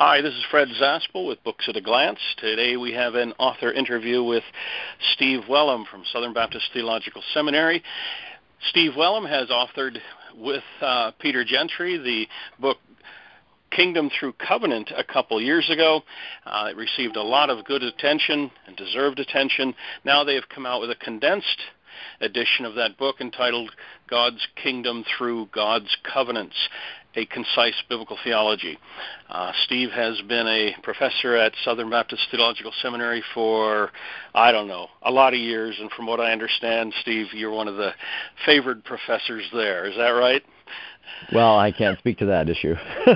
Hi, this is Fred Zaspel with Books at a Glance. Today we have an author interview with Steve Wellum from Southern Baptist Theological Seminary. Steve Wellum has authored with Peter Gentry the book Kingdom Through Covenant a couple years ago. It received a lot of good attention and deserved attention. Now they have come out with a condensed edition of that book entitled God's Kingdom Through God's Covenants, a Concise Biblical Theology. Steve has been a professor at Southern Baptist Theological Seminary for, a lot of years, and from what I understand, Steve, you're one of the favored professors there. Is that right? Well, I can't speak to that issue.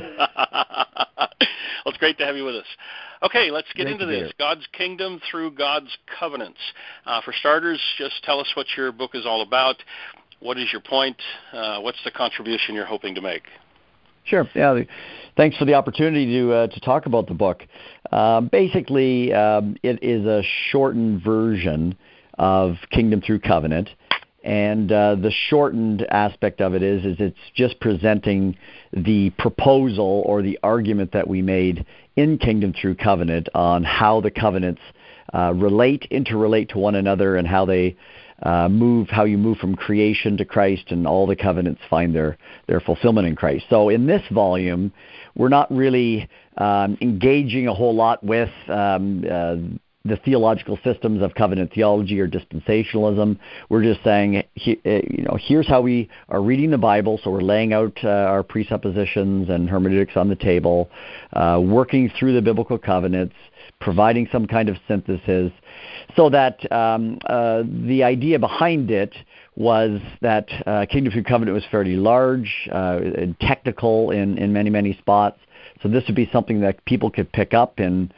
Well, it's great to have you with us. Okay, let's get into this. Here. God's Kingdom Through God's Covenants. For starters, just tell us what your book is all about. What is your point? What's the contribution you're hoping to make? Sure. Yeah. Thanks for the opportunity to talk about the book. Basically, it is a shortened version of Kingdom Through Covenant, and the shortened aspect of it is it's just presenting the proposal or the argument that we made in Kingdom Through Covenant on how the covenants interrelate to one another, and how they how you move from creation to Christ, and all the covenants find their fulfillment in Christ. So in this volume, we're not really engaging a whole lot with the theological systems of covenant theology or dispensationalism. We're just saying, here's how we are reading the Bible. So we're laying out our presuppositions and hermeneutics on the table, working through the biblical covenants, providing some kind of synthesis, so that the idea behind it was that Kingdom Through Covenant was fairly large, and technical in many, many spots. So this would be something that people could pick up in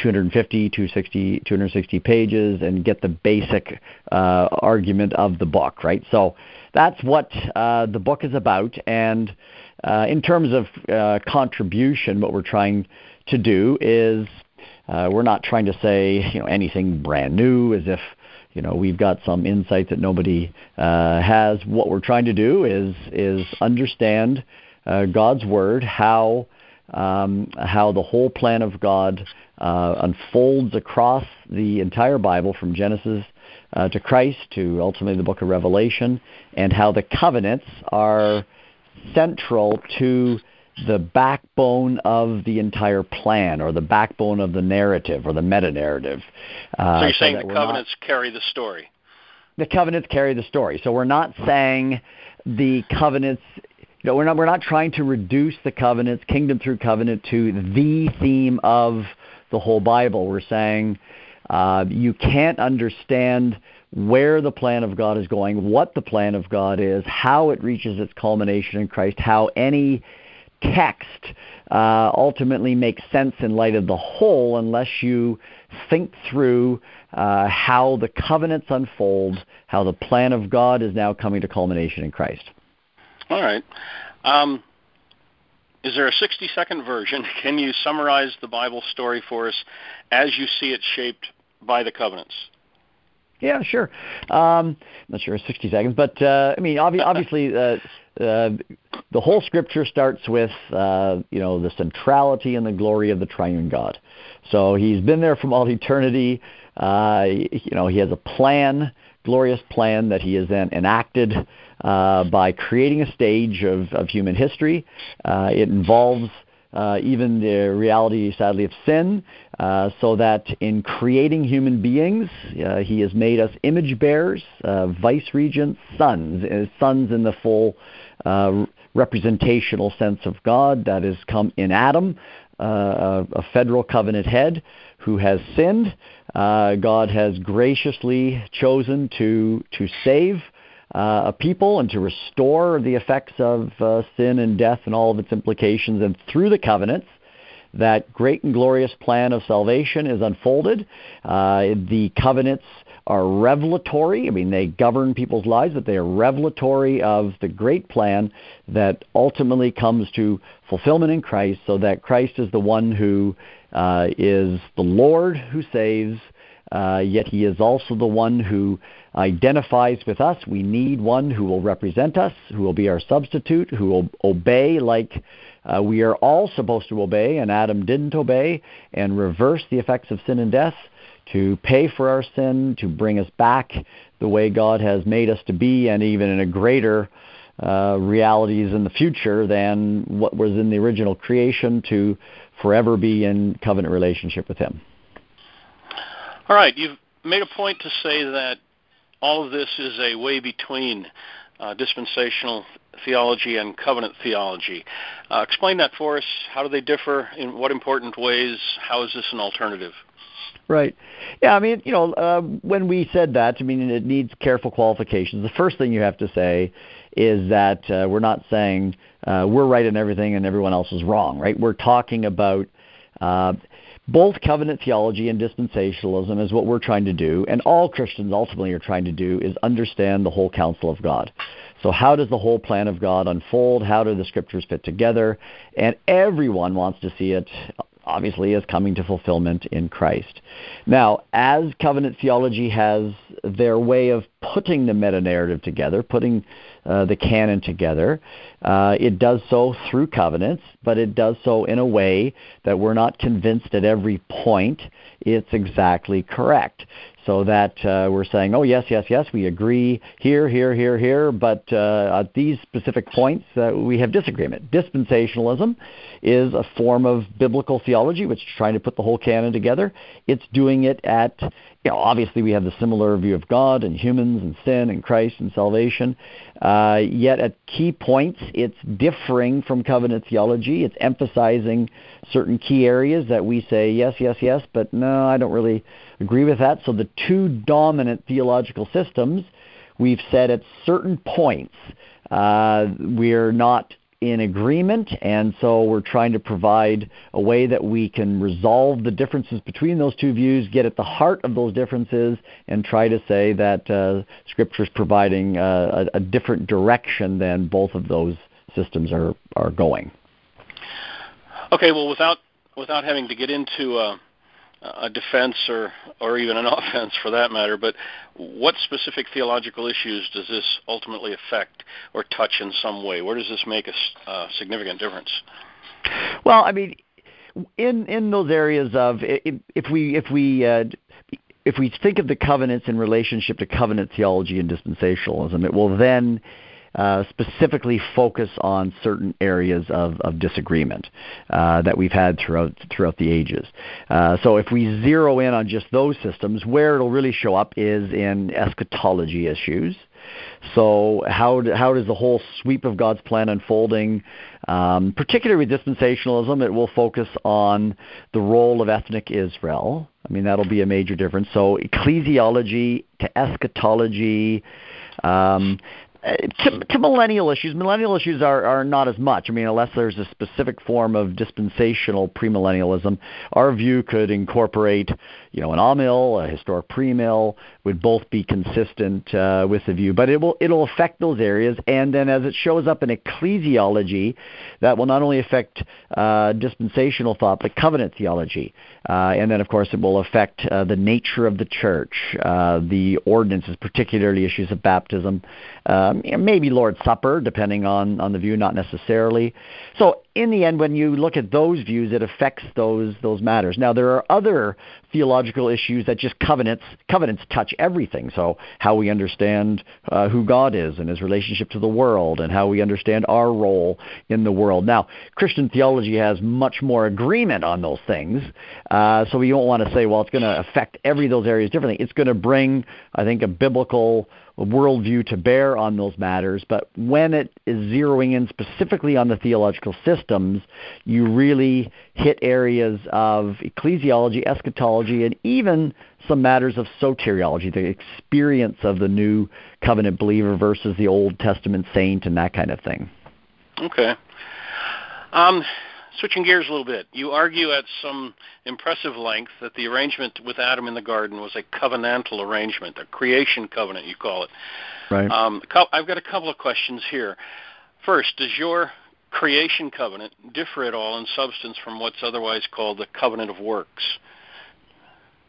260 pages and get the basic argument of the book, right? So that's what the book is about. And in terms of contribution, what we're trying to do is we're not trying to say anything brand new, as if we've got some insight that nobody has. What we're trying to do is understand God's Word, how the whole plan of God unfolds across the entire Bible, from Genesis to Christ to ultimately the book of Revelation, and how the covenants are central to the backbone of the entire plan, or the backbone of the narrative, or the meta-narrative. So you're saying the covenants carry the story? The covenants carry the story. So we're not saying the covenants, we're not trying to reduce the covenants, Kingdom Through Covenant, to the theme of the whole Bible. We're saying you can't understand where the plan of God is going, what the plan of God is, how it reaches its culmination in Christ, how any text ultimately makes sense in light of the whole, unless you think through how the covenants unfold, how the plan of God is now coming to culmination in Christ. All right. Is there a 60-second version? Can you summarize the Bible story for us as you see it shaped by the covenants? Yeah, sure. I'm not sure 60 seconds, but obviously the whole Scripture starts with the centrality and the glory of the triune God. So He's been there from all eternity. He has a plan, glorious plan, that He has then enacted by creating a stage of human history. It involves even the reality, sadly, of sin, so that in creating human beings, He has made us image bearers, vice-regents, sons in the full representational sense of God that has come in Adam, a federal covenant head who has sinned. God has graciously chosen to save a people and to restore the effects of sin and death and all of its implications. And through the covenants, that great and glorious plan of salvation is unfolded. The covenants are revelatory. They govern people's lives, but they are revelatory of the great plan that ultimately comes to fulfillment in Christ, so that Christ is the one who is the Lord who saves, yet he is also the one who identifies with us. We need one who will represent us, who will be our substitute, who will obey like we are all supposed to obey, and Adam didn't obey, and reverse the effects of sin and death, to pay for our sin, to bring us back the way God has made us to be, and even in a greater realities in the future than what was in the original creation, to forever be in covenant relationship with him. All right, you've made a point to say that all of this is a way between dispensational theology and covenant theology. Explain that for us. How do they differ? In what important ways? How is this an alternative? Right. Yeah, I mean, when we said that, I mean, it needs careful qualifications. The first thing you have to say is that we're not saying we're right in everything and everyone else is wrong, right? We're talking about both covenant theology and dispensationalism is what we're trying to do, and all Christians ultimately are trying to do is understand the whole counsel of God. So how does the whole plan of God unfold? How do the scriptures fit together? And everyone wants to see it, obviously, as coming to fulfillment in Christ. Now, as covenant theology has their way of putting the meta-narrative together, putting the canon together, it does so through covenants, but it does so in a way that we're not convinced at every point it's exactly correct. So that we're saying, oh, yes, we agree here, but at these specific points we have disagreement. Dispensationalism is a form of biblical theology which is trying to put the whole canon together. It's doing it at, obviously we have the similar view of God and humans and sin and Christ and salvation, yet at key points it's differing from covenant theology. It's emphasizing certain key areas that we say, yes, but no, I don't really agree with that. So the two dominant theological systems, we've said at certain points we're not in agreement, and so we're trying to provide a way that we can resolve the differences between those two views, get at the heart of those differences, and try to say that Scripture is providing a different direction than both of those systems are going. Okay, well, without having to get into a defense or even an offense for that matter, but what specific theological issues does this ultimately affect or touch in some way? Where does this make a significant difference? Well, I mean, in those areas of if we think of the covenants in relationship to covenant theology and dispensationalism, it will then specifically focus on certain areas of disagreement that we've had throughout the ages. So if we zero in on just those systems, where it'll really show up is in eschatology issues. So how does the whole sweep of God's plan unfolding, particularly with dispensationalism, it will focus on the role of ethnic Israel. I mean, that'll be a major difference. So ecclesiology to eschatology, to millennial issues. Millennial issues are not as much. I mean, unless there's a specific form of dispensational premillennialism, our view could incorporate, an amill, a historic premill, would both be consistent with the view. But it'll affect those areas, and then as it shows up in ecclesiology, that will not only affect dispensational thought, but covenant theology. And then, of course, it will affect the nature of the church, the ordinances, particularly issues of baptism, maybe Lord's Supper, depending on the view, not necessarily. So in the end, when you look at those views, it affects those matters. Now, there are other theological issues that just covenants touch everything. So how we understand who God is and his relationship to the world, and how we understand our role in the world. Now, Christian theology has much more agreement on those things, so we don't want to say, well, it's going to affect those areas differently. It's going to bring, I think, a biblical worldview to bear on those matters, but when it is zeroing in specifically on the theological systems, you really hit areas of ecclesiology, eschatology, and even some matters of soteriology, the experience of the new covenant believer versus the Old Testament saint and that kind of thing. Okay. Switching gears a little bit, you argue at some impressive length that the arrangement with Adam in the garden was a covenantal arrangement, a creation covenant, you call it. Right. I've got a couple of questions here. First, does your creation covenant differ at all in substance from what's otherwise called the covenant of works?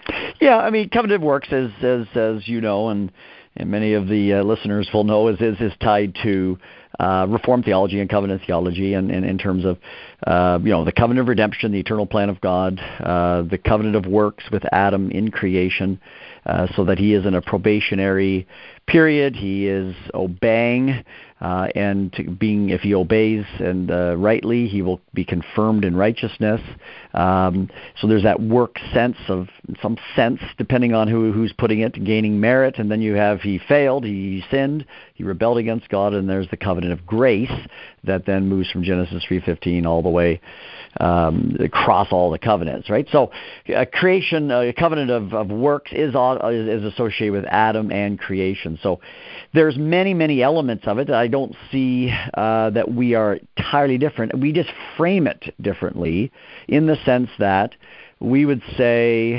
Yeah, I mean, covenant of works, as you know, and many of the listeners will know, is tied to Reformed theology and covenant theology, and in terms of the covenant of redemption, the eternal plan of God, the covenant of works with Adam in creation, so that he is in a probationary period. He is obeying, and being, if he obeys and rightly, he will be confirmed in righteousness. So there's that work sense of some sense, depending on who's putting it, gaining merit. And then you have he failed, he sinned, he rebelled against God, and there's the covenant of grace that then moves from Genesis 3:15 all the way across all the covenants, right? So creation, a covenant of works is associated with Adam and creation. So there's many elements of it. I don't see that we are entirely different. We just frame it differently in the sense that we would say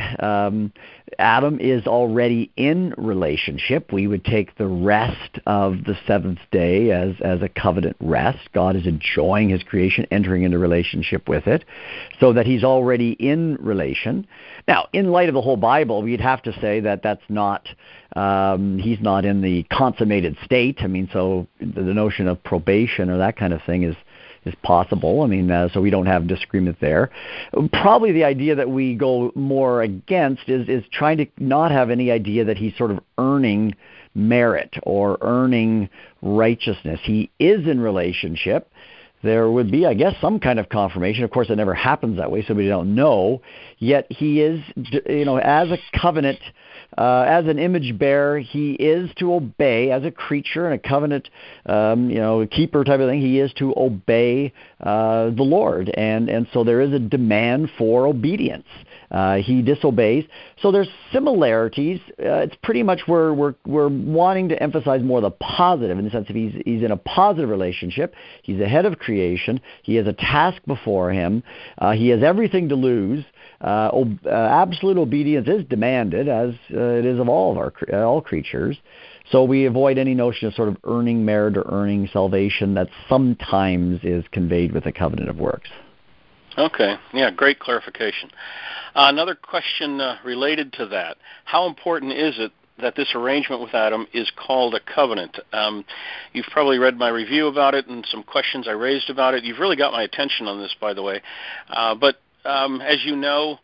Adam is already in relationship. We would take the rest of the seventh day as a covenant rest. God is enjoying his creation, entering into relationship with it, so that he's already in relation. Now, in light of the whole Bible, we'd have to say that that's not, he's not in the consummated state. I mean, so the notion of probation or that kind of thing is possible. I mean, so we don't have disagreement there. Probably the idea that we go more against is trying to not have any idea that he's sort of earning merit or earning righteousness. He is in relationship. There would be, I guess, some kind of confirmation. Of course, it never happens that way, so we don't know. Yet he is, as a covenant, as an image bearer, he is to obey. As a creature and a covenant, keeper type of thing, he is to obey the Lord, and so there is a demand for obedience. He disobeys. So there's similarities. It's pretty much we're wanting to emphasize more the positive, in the sense that he's in a positive relationship. He's the head of creation. He has a task before him. He has everything to lose. Absolute obedience is demanded, as it is of all creatures. So we avoid any notion of sort of earning merit or earning salvation that sometimes is conveyed with a covenant of works. Okay. Yeah, great clarification. Another question related to that. How important is it that this arrangement with Adam is called a covenant? You've probably read my review about it and some questions I raised about it. You've really got my attention on this, by the way. But as you know,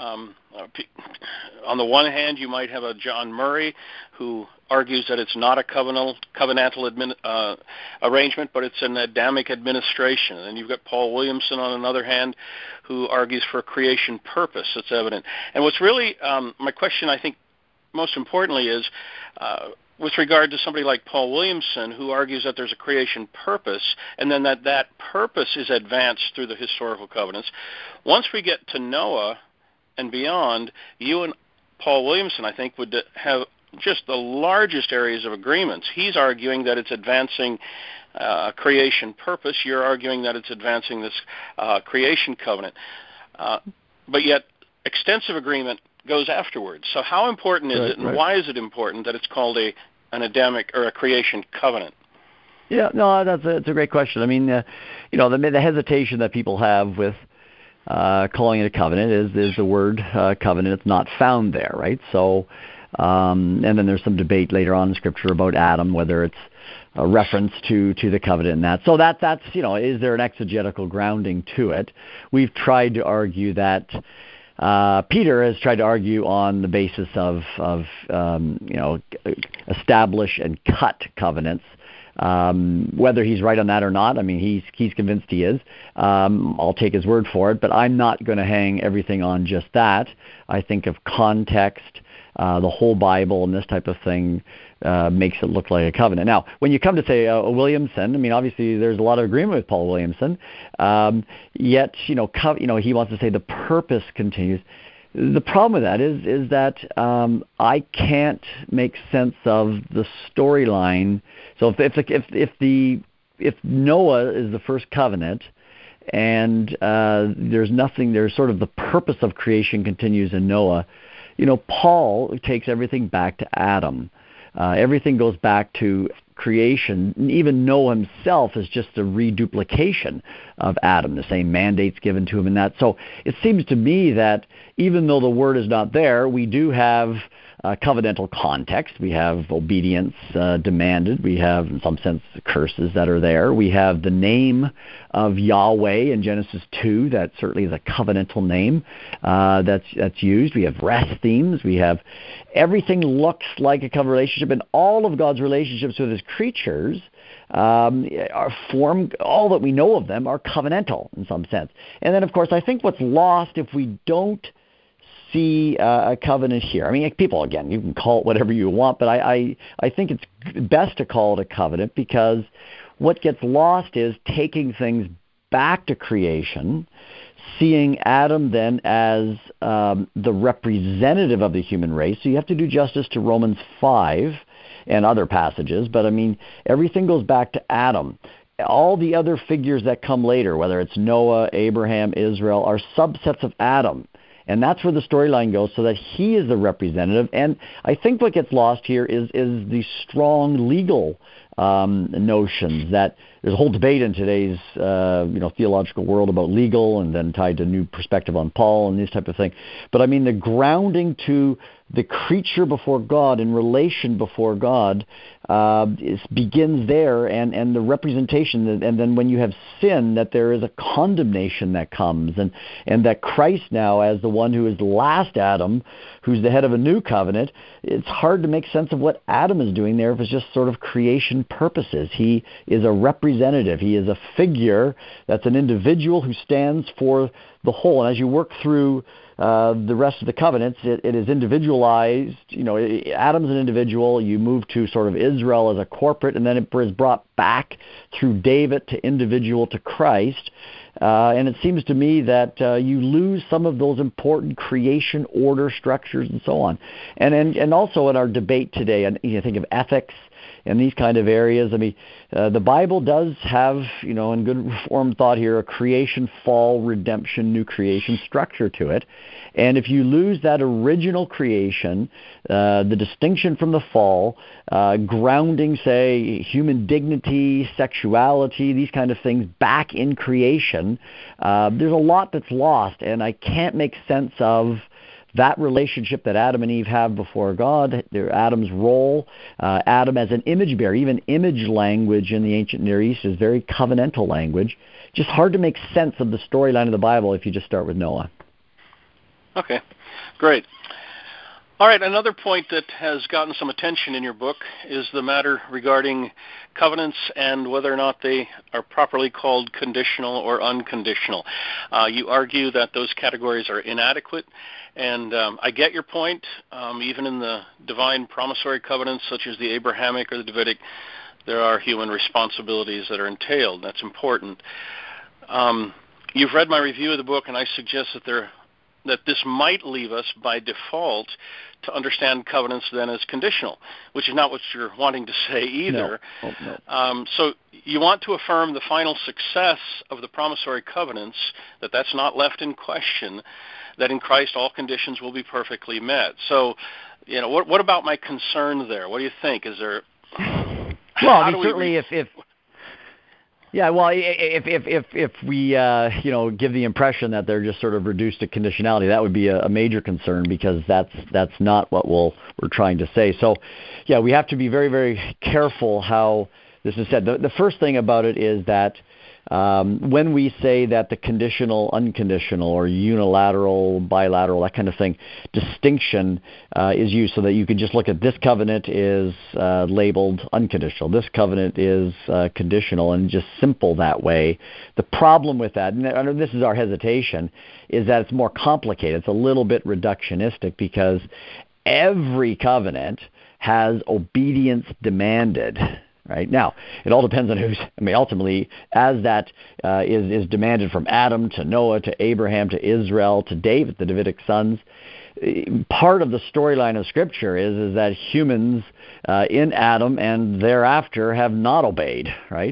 on the one hand, you might have a John Murray who argues that it's not a covenantal arrangement, but it's an Adamic administration. And you've got Paul Williamson, on another hand, who argues for a creation purpose that's evident. And what's really my question, I think, most importantly is, with regard to somebody like Paul Williamson, who argues that there's a creation purpose, and then that purpose is advanced through the historical covenants. Once we get to Noah and beyond, you and Paul Williamson, I think, would have just the largest areas of agreements. He's arguing that it's advancing creation purpose. You're arguing that it's advancing this creation covenant. But yet, extensive agreement goes afterwards. So how important is it, and why is it important that it's called an Adamic or a creation covenant? Yeah, no, that's a great question. I mean, the hesitation that people have with calling it a covenant is the word covenant. It's not found there, right? So, and then there's some debate later on in Scripture about Adam, whether it's a reference to the covenant and that. So that's is there an exegetical grounding to it? We've tried to argue that. Peter has tried to argue on the basis of establish and cut covenants. Whether he's right on that or not, I mean, he's convinced he is. I'll take his word for it, but I'm not going to hang everything on just that. I think of context, the whole Bible, and this type of thing makes it look like a covenant. Now, when you come to say Williamson, I mean, obviously there's a lot of agreement with Paul Williamson. Yet, he wants to say the purpose continues. The problem with that is that I can't make sense of the storyline. So if Noah is the first covenant, and there's sort of the purpose of creation continues in Noah. Paul takes everything back to Adam. Everything goes back to creation. Even Noah himself is just a reduplication of Adam, the same mandates given to him and that. So it seems to me that even though the word is not there, we do have covenantal context. We have obedience demanded. We have, in some sense, curses that are there. We have the name of Yahweh in Genesis 2. That certainly is a covenantal name that's used. We have rest themes. We have everything looks like a covenant relationship, and all of God's relationships with His creatures are formed. All that we know of them are covenantal in some sense. And then, of course, I think what's lost if we don't see a covenant here. I mean, people, again, you can call it whatever you want, but I think it's best to call it a covenant, because what gets lost is taking things back to creation, seeing Adam then as the representative of the human race. So you have to do justice to Romans 5 and other passages, but I mean, everything goes back to Adam. All the other figures that come later, whether it's Noah, Abraham, Israel, are subsets of Adam. And that's where the storyline goes, so that he is the representative. And I think what gets lost here is the strong legal notions that there's a whole debate in today's theological world about legal, and then tied to new perspective on Paul and this type of thing. But I mean, the grounding to the creature before God, in relation before God, begins there, and the representation, and then when you have sin, that there is a condemnation that comes, and that Christ now, as the one who is the last Adam, who's the head of a new covenant, it's hard to make sense of what Adam is doing there if it's just sort of creation purposes. He is a representative. He is a figure that's an individual who stands for the whole. And as you work through the rest of the covenants, it is individualized. Adam's an individual. You move to sort of Israel as a corporate, and then it is brought back through David to individual to Christ. And it seems to me that you lose some of those important creation order structures and so on. And also in our debate today, and you think of ethics and these kind of areas. I mean, the Bible does have, in good Reformed thought here, a creation, fall, redemption, new creation structure to it. And if you lose that original creation, the distinction from the fall, grounding, say, human dignity, sexuality, these kind of things back in creation, there's a lot that's lost, and I can't make sense of that relationship that Adam and Eve have before God, Adam's role, Adam as an image bearer. Even image language in the ancient Near East is very covenantal language. Just hard to make sense of the storyline of the Bible if you just start with Noah. Okay, great. All right, another point that has gotten some attention in your book is the matter regarding covenants and whether or not they are properly called conditional or unconditional. You argue that those categories are inadequate, and I get your point. Even in the divine promissory covenants, such as the Abrahamic or the Davidic, there are human responsibilities that are entailed. That's important. You've read my review of the book, and I suggest that this might leave us by default to understand covenants then as conditional, which is not what you're wanting to say either. No. Oh, no. So you want to affirm the final success of the promissory covenants, that's not left in question, that in Christ all conditions will be perfectly met. So, what about my concern there? What do you think? Is there... Well, I mean, certainly if yeah, well, if we give the impression that they're just sort of reduced to conditionality, that would be a major concern, because that's not what we're trying to say. So, yeah, we have to be very, very careful how this is said. The first thing about it is that when we say that the conditional, unconditional, or unilateral, bilateral, that kind of thing, distinction is used so that you can just look at this covenant is labeled unconditional, this covenant is conditional, and just simple that way. The problem with that, and this is our hesitation, is that it's more complicated. It's a little bit reductionistic, because every covenant has obedience demanded. Right now, it all depends on who's. I mean, ultimately, as that is demanded from Adam to Noah to Abraham to Israel to David, the Davidic sons. Part of the storyline of Scripture is that humans in Adam and thereafter have not obeyed. Right.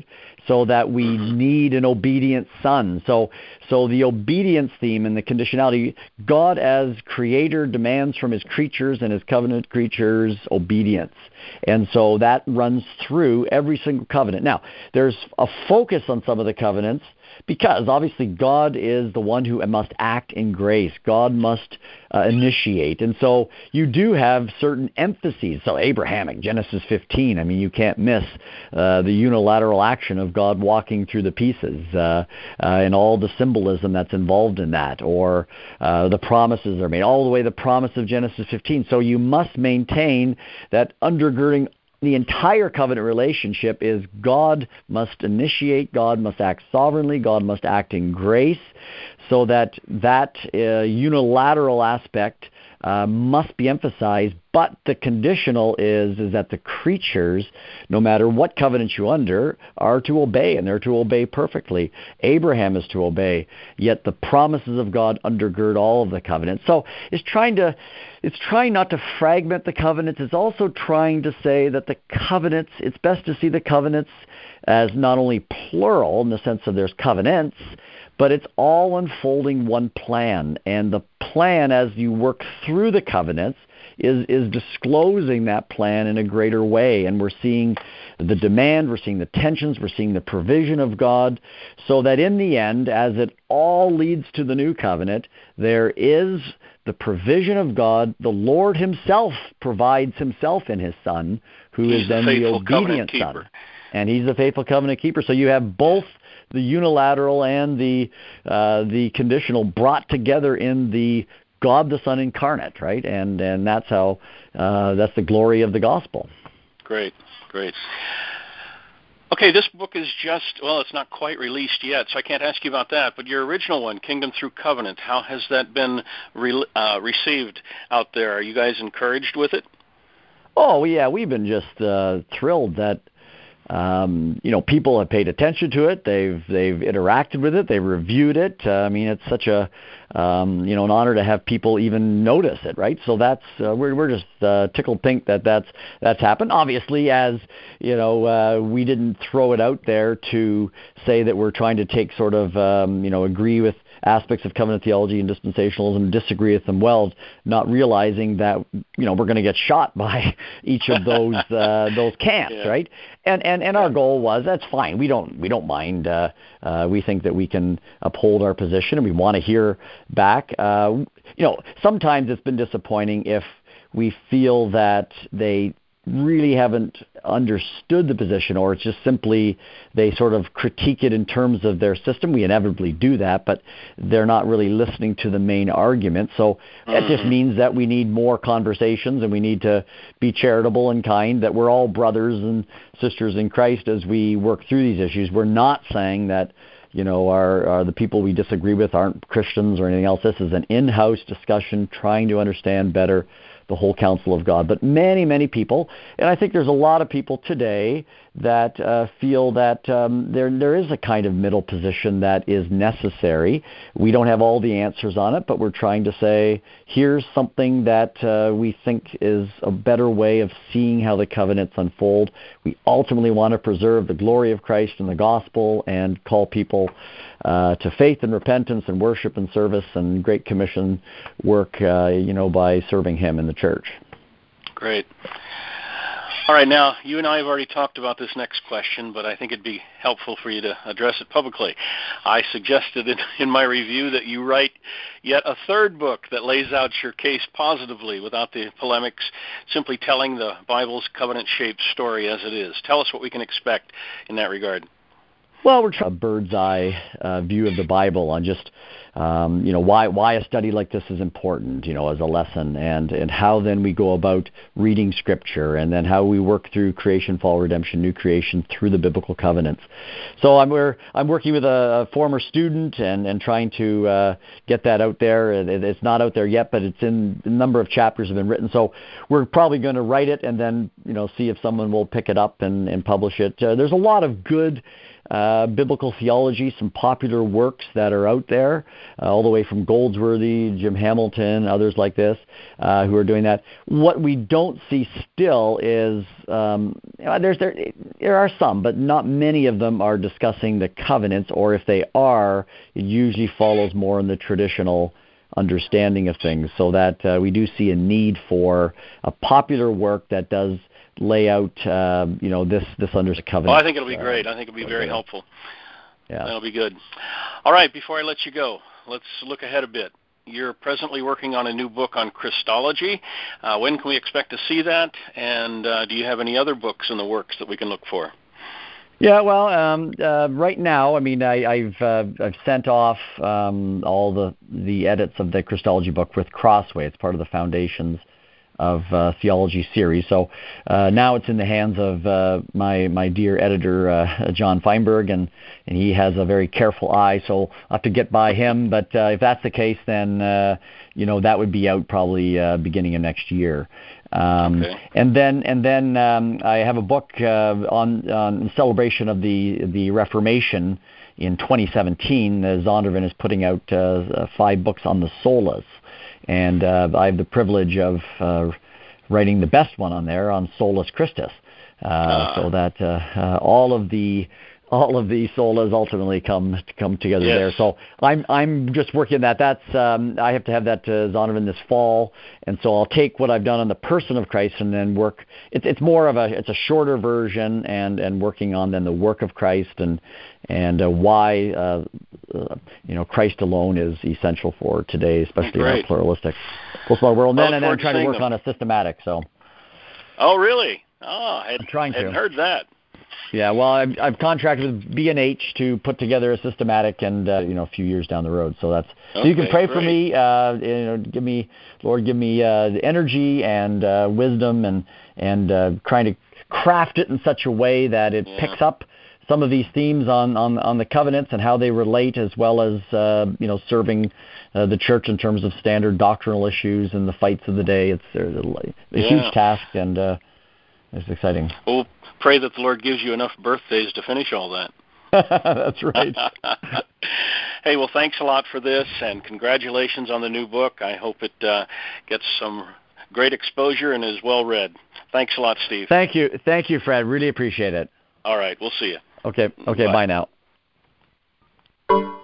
so that we need an obedient son. So the obedience theme and the conditionality, God as creator demands from his creatures and his covenant creatures obedience. And so that runs through every single covenant. Now, there's a focus on some of the covenants because obviously God is the one who must act in grace. God must initiate. And so you do have certain emphases. So Abrahamic, Genesis 15, I mean, you can't miss the unilateral action of God walking through the pieces and all the symbolism that's involved in that, or the promises are made, all the way the promise of Genesis 15. So you must maintain that undergirding the entire covenant relationship is God must initiate, God must act sovereignly, God must act in grace, so that unilateral aspect must be emphasized. But the conditional is that the creatures, no matter what covenant you under, are to obey, and they're to obey perfectly. Abraham is to obey, yet the promises of God undergird all of the covenants. So it's trying not to fragment the covenants. It's also trying to say that the covenants, it's best to see the covenants as not only plural in the sense of there's covenants, but it's all unfolding one plan. And the plan, as you work through the covenants, is disclosing that plan in a greater way. And we're seeing the demand, we're seeing the tensions, we're seeing the provision of God, so that in the end, as it all leads to the new covenant, there is the provision of God. The Lord himself provides himself in his Son, who is then the obedient Son. And he's the faithful covenant keeper. So you have both the unilateral and the conditional brought together in the God the Son incarnate, right? And that's how that's the glory of the gospel. Great. Okay, this book is it's not quite released yet, so I can't ask you about that. But your original one, Kingdom Through Covenant, how has that been received out there? Are you guys encouraged with it? Oh yeah, we've been just thrilled that people have paid attention to it. They've interacted with it. They've reviewed it. I mean, it's such an honor to have people even notice it, right? So that's we're just tickled pink that's happened. Obviously, as we didn't throw it out there to say that we're trying to take sort of agree with aspects of covenant theology and dispensationalism and disagree with them well, not realizing that we're going to get shot by each of those camps, yeah. Right? And our goal was, that's fine. We don't mind. We think that we can uphold our position, and we want to hear back. Sometimes it's been disappointing if we feel that they really haven't understood the position, or it's just simply they sort of critique it in terms of their system. We inevitably do that, but they're not really listening to the main argument. So that just means that we need more conversations, and we need to be charitable and kind, that we're all brothers and sisters in Christ as we work through these issues. We're not saying that the people we disagree with aren't Christians or anything else. This is an in-house discussion trying to understand better the whole counsel of God. But many, many people, and I think there's a lot of people today that feel that there is a kind of middle position that is necessary. We don't have all the answers on it, but we're trying to say, here's something that we think is a better way of seeing how the covenants unfold. We ultimately want to preserve the glory of Christ and the gospel and call people to faith and repentance and worship and service and Great Commission work, by serving Him in the church. Great. All right, now, you and I have already talked about this next question, but I think it'd be helpful for you to address it publicly. I suggested in my review that you write yet a third book that lays out your case positively without the polemics, simply telling the Bible's covenant-shaped story as it is. Tell us what we can expect in that regard. Well, we're trying a bird's eye view of the Bible on just, why a study like this is important, as a lesson, and how then we go about reading Scripture, and then how we work through creation, fall, redemption, new creation through the biblical covenants. So I'm working with a former student and trying to get that out there. It's not out there yet, but it's in a number of chapters have been written. So we're probably going to write it and then see if someone will pick it up and publish it. There's a lot of good biblical theology, some popular works that are out there, all the way from Goldsworthy, Jim Hamilton, others like this, who are doing that. What we don't see still is, there are some, but not many of them are discussing the covenants, or if they are, it usually follows more in the traditional understanding of things, so that we do see a need for a popular work that does lay out, this under the covenant. Well, I think it'll be great. I think it'll be very helpful. Yeah. That'll be good. All right, before I let you go, let's look ahead a bit. You're presently working on a new book on Christology. When can we expect to see that? And do you have any other books in the works that we can look for? Yeah, well, right now, I mean, I've sent off all the edits of the Christology book with Crossway. It's part of the Foundations of Theology series. So now it's in the hands of my dear editor, John Feinberg, and he has a very careful eye, so I'll have to get by him. But if that's the case, then, that would be out probably beginning of next year. Okay. And then I have a book on celebration of the Reformation in 2017. Zondervan is putting out 5 books on the solas, and I have the privilege of writing the best one on there, on Solus Christus, so that all of the solas ultimately come together there. So I'm just working that. That's I have to have that Zondervan this fall, and so I'll take what I've done on the person of Christ and then work. It's more of a shorter version, and working on then the work of Christ and why Christ alone is essential for today, especially in our pluralistic postmodern world. And then I'm trying to work on a systematic. So. Oh, really? Oh, I hadn't heard that. Yeah, well, I've contracted with B&H to put together a systematic, and a few years down the road. So that's so you can pray for me. Lord, give me the energy and wisdom, and trying to craft it in such a way that it picks up some of these themes on the covenants and how they relate, as well as serving the church in terms of standard doctrinal issues and the fights of the day. It's a huge task, and it's exciting. Well, pray that the Lord gives you enough birthdays to finish all that. That's right. Hey, well, thanks a lot for this, and congratulations on the new book. I hope it gets some great exposure and is well read. Thanks a lot, Steve. Thank you, Fred. Really appreciate it. All right, we'll see you. Okay, bye now.